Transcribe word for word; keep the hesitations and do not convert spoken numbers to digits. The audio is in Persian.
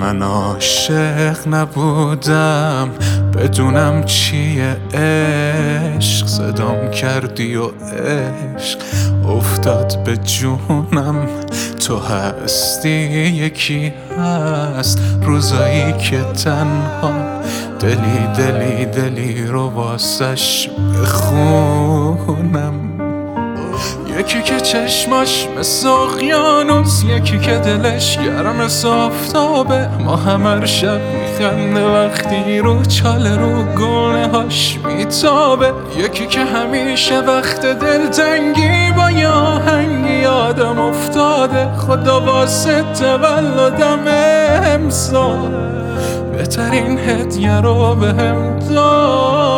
من عاشق نبودم بدونم چیه عشق، صدام کردی و عشق افتاد به جونم. تو هستی یکی هست روزایی که تنها دلی دلی دلی رو واسش بخونم. یکی که چشماش مثل اقیانوس، یکی که دلش گرم مثل آفتابه. ما هر شب میخنده وقتی رو چاله رو گونه هاش میتابه. یکی که همیشه وقت دلتنگی با یه آهنگی یادم افتاده. خدا واسه تولدم امسال بهترین هدیه رو بهم داد.